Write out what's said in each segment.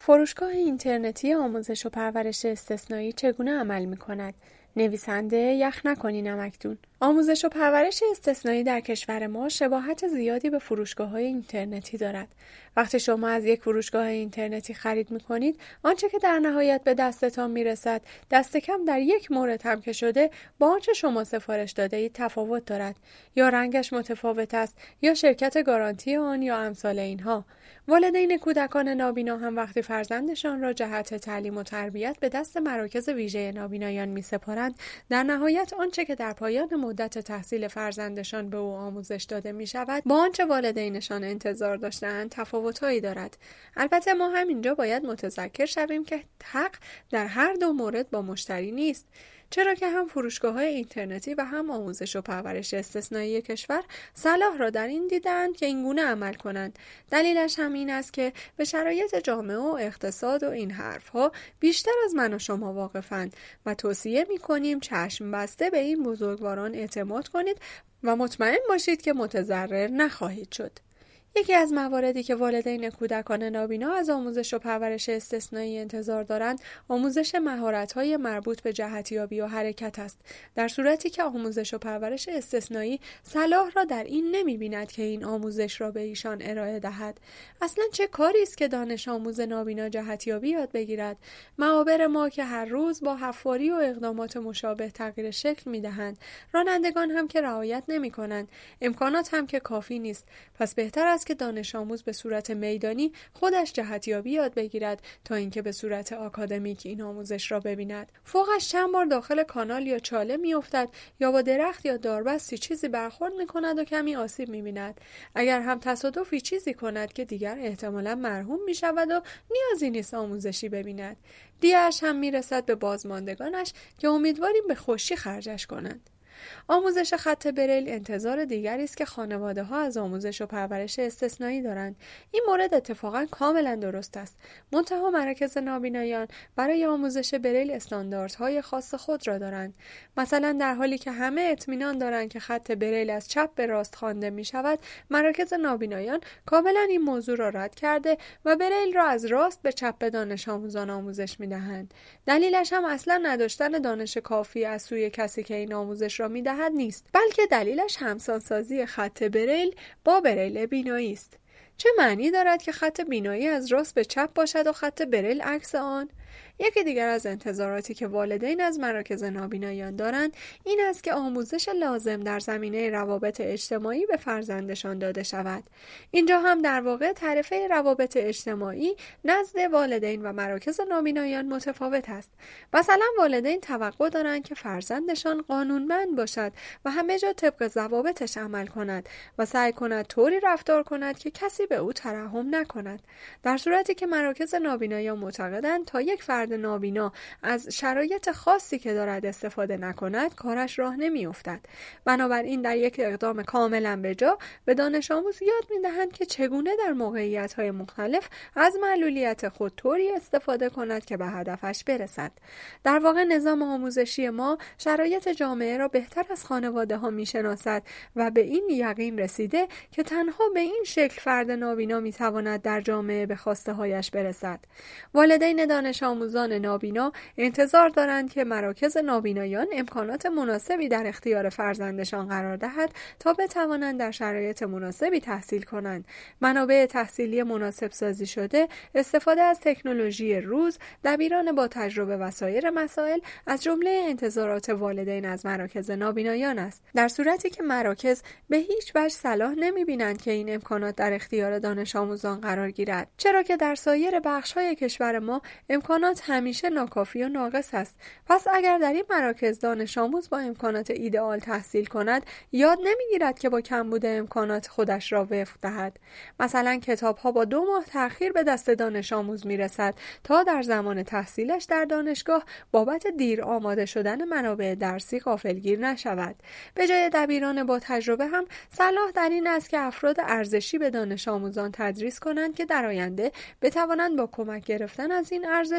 فروشگاه اینترنتی آموزش و پرورش استثنایی چگونه عمل می‌کند؟ نویسنده یخ نکنی نمکدون. آموزش و پرورش استثنایی در کشور ما شباهت زیادی به فروشگاه‌های اینترنتی دارد. وقتی شما از یک فروشگاه اینترنتی خرید می‌کنید، آنچه که در نهایت به دستتان میرسد، دست کم در یک مورد هم که شده، با آنچه شما سفارش داده‌اید تفاوت دارد. یا رنگش متفاوت است، یا شرکت گارانتی آن، یا امثال اینها. والدین کودکان نابینا هم وقتی فرزندشان را جهت تعلیم و تربیت به دست مراکز ویژه نابینایان می‌سپارند، در نهایت آنچه که در پایان مدت تحصیل فرزندشان به او آموزش داده می‌شود، با آنچه والدینشان انتظار داشته‌اند تفاوت‌هایی دارد. البته ما هم اینجا باید متذکر شویم که حق در هر دو مورد با مشتری نیست، چرا که هم فروشگاه‌های اینترنتی و هم آموزش و پرورش استثنایی کشور صلاح را در این دیدند که اینگونه عمل کنند. دلیلش هم این است که به شرایط جامعه و اقتصاد و این حرفها بیشتر از من و شما واقفند و توصیه می‌کنیم چشم بسته به این بزرگواران اعتماد کنید و مطمئن باشید که متضرر نخواهید شد. یکی از مواردی که والدین کودکان نابینا از آموزش و پرورش استثنایی انتظار دارند، آموزش مهارت‌های مربوط به جهتیابی و حرکت است. در صورتی که آموزش و پرورش استثنایی صلاح را در این نمی‌بیند که این آموزش را به ایشان ارائه دهد. اصلاً چه کاری است که دانش آموز نابینا جهتیابی یاد بگیرد؟ معابر ما که هر روز با حفاری و اقدامات مشابه تغییر شکل می‌دهند، رانندگان هم که رعایت نمی‌کنند، امکانات هم که کافی نیست. پس بهتر است که دانش آموز به صورت میدانی خودش جهتیابی یاد بگیرد تا اینکه به صورت آکادمیک این آموزش را ببیند. فوقش چند بار داخل کانال یا چاله میافتد یا با درخت یا داربستی چیزی برخورد میکند و کمی آسیب میبیند. اگر هم تصادفی چیزی کند که دیگر احتمالاً مرحوم میشود و نیازی نیست آموزشی ببیند. دیه‌اش هم میرسد به بازماندگانش که امیدواریم به خوشی خرجش کنند. آموزش خط بریل انتظار دیگری است که خانواده‌ها از آموزش و پرورش استثنایی دارند. این مورد اتفاقا کاملا درست است. منتها مراکز نابینایان برای آموزش بریل استانداردهای خاص خود را دارند. مثلا در حالی که همه اطمینان دارند که خط بریل از چپ به راست خوانده می شود، مراکز نابینایان کاملا این موضوع را رد کرده و بریل را از راست به چپ به دانش آموزان آموزش می دهند. دلیلش هم اصلا نداشتن دانش کافی از سوی کسی که این آموزش را می‌دهد نیست، بلکه دلیلش همسانسازی خط بریل با بریل بینایی است. چه معنی دارد که خط بینایی از راست به چپ باشد و خط بریل عکس آن؟ یکی دیگر از انتظاراتی که والدین از مراکز نابینایان دارند این است که آموزش لازم در زمینه روابط اجتماعی به فرزندشان داده شود. اینجا هم در واقع تعریف روابط اجتماعی نزد والدین و مراکز نابینایان متفاوت است. مثلا والدین توقع دارند که فرزندشان قانونمند باشد و همه جا طبق ضوابطش عمل کند و سعی کند طوری رفتار کند که کسی به او ترحم نکند، در صورتی که مراکز نابینایان معتقدند تا یک فرد نابینا از شرایط خاصی که دارد استفاده نکند کارش راه نمیافتد. بنابراین در یک اقدام کاملا بجا به دانش آموز یاد میدهند که چگونه در موقعیت‌های مختلف از معلولیت خود طوری استفاده کند که به هدفش برسد. در واقع نظام آموزشی ما شرایط جامعه را بهتر از خانواده‌ها میشناسد و به این یقین رسیده که تنها به این شکل فرد نابینا میتواند در جامعه به خواسته هایش برسد. والدین دانش آموزان نابینا انتظار دارند که مراکز نابینایان امکانات مناسبی در اختیار فرزندشان قرار دهد تا بتوانند در شرایط مناسبی تحصیل کنند. منابع تحصیلی مناسب سازی شده، استفاده از تکنولوژی روز، دبیران با تجربه و سایر مسائل از جمله انتظارات والدین از مراکز نابینایان است. در صورتی که مراکز به هیچ وجه صلاح نمی‌بینند که این امکانات در اختیار دانش آموزان قرار گیرد، چرا که در سایر بخش‌های کشور ما امکانات همیشه ناکافی و ناقص است. پس اگر در این مراکز دانش آموز با امکانات ایدئال تحصیل کند، یاد نمیگیرد که با کمبود امکانات خودش را وفق دهد. مثلا کتاب‌ها با 2 ماه تأخیر به دست دانش آموز میرسد تا در زمان تحصیلش در دانشگاه بابت دیر آماده شدن منابع درسی غافلگیر نشود. به جای دبیران با تجربه هم صلاح در این است که افراد ارزشی به دانش آموزان تدریس کنند که در آینده بتوانند با کمک گرفتن از این ارزش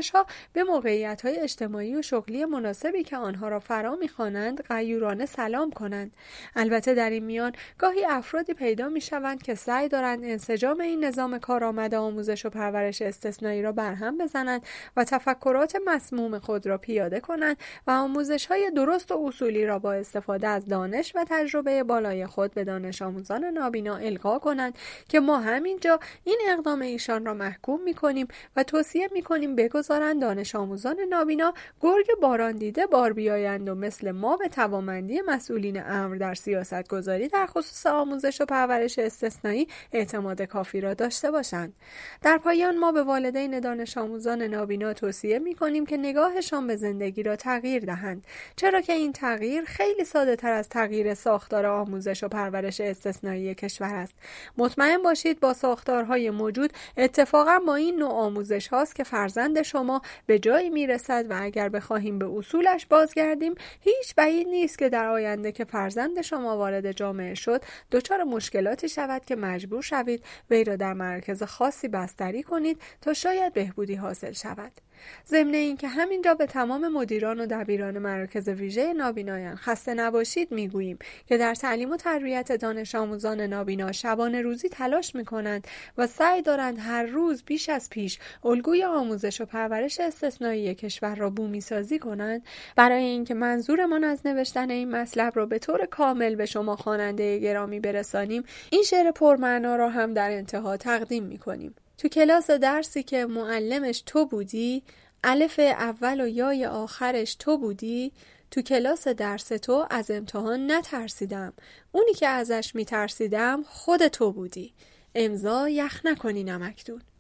آموزش‌ها به موقعیت‌های اجتماعی و شغلی مناسبی که آنها را فرا می‌خوانند غیورانه سلام کنند. البته در این میان گاهی افرادی پیدا می‌شوند که سعی دارند انسجام این نظام کارآمد آموزش و پرورش استثنایی را برهم بزنند و تفکرات مسموم خود را پیاده کنند و آموزش‌های درست و اصولی را با استفاده از دانش و تجربه بالای خود به دانش آموزان نابینا القا کنند که ما همینجا این اقدام ایشان را محکوم می‌کنیم و توصیه می‌کنیم بگذارند دانش آموزان نابینا گرگ باران دیده بار بیایند و مثل ما به توانمندی مسئولین امر در سیاست‌گذاری در خصوص آموزش و پرورش استثنایی اعتماد کافی را داشته باشند. در پایان ما به والدین دانش آموزان نابینا توصیه می‌کنیم که نگاهشان به زندگی را تغییر دهند، چرا که این تغییر خیلی ساده‌تر از تغییر ساختار آموزش و پرورش استثنایی کشور است. مطمئن باشید با ساختارهای موجود اتفاقا با این نوع آموزش هاست که فرزند شما به جایی میرسد و اگر بخواهیم به اصولش بازگردیم هیچ بعید نیست که در آینده که فرزند شما وارد جامعه شد دچار مشکلاتی شود که مجبور شوید وی را در مرکز خاصی بستری کنید تا شاید بهبودی حاصل شود. ضمن این که همینجا به تمام مدیران و دبیران مراکز ویژه نابینایان خسته نباشید میگوییم که در تعلیم و تربیت دانش آموزان نابینا شبانه روزی تلاش میکنند و سعی دارند هر روز بیش از پیش الگوی آموزش و پرورش استثنایی کشور را بومی سازی کنند. برای اینکه منظورمان از نوشتن این مطلب را به طور کامل به شما خواننده گرامی برسانیم، این شعر پرمعنا را هم در انتها تقدیم میکنیم. تو کلاس درسی که معلمش تو بودی، الف اول و یای آخرش تو بودی، تو کلاس درس تو از امتحان نترسیدم، اونی که ازش میترسیدم خود تو بودی. امضا یخ نکنی نمکدون.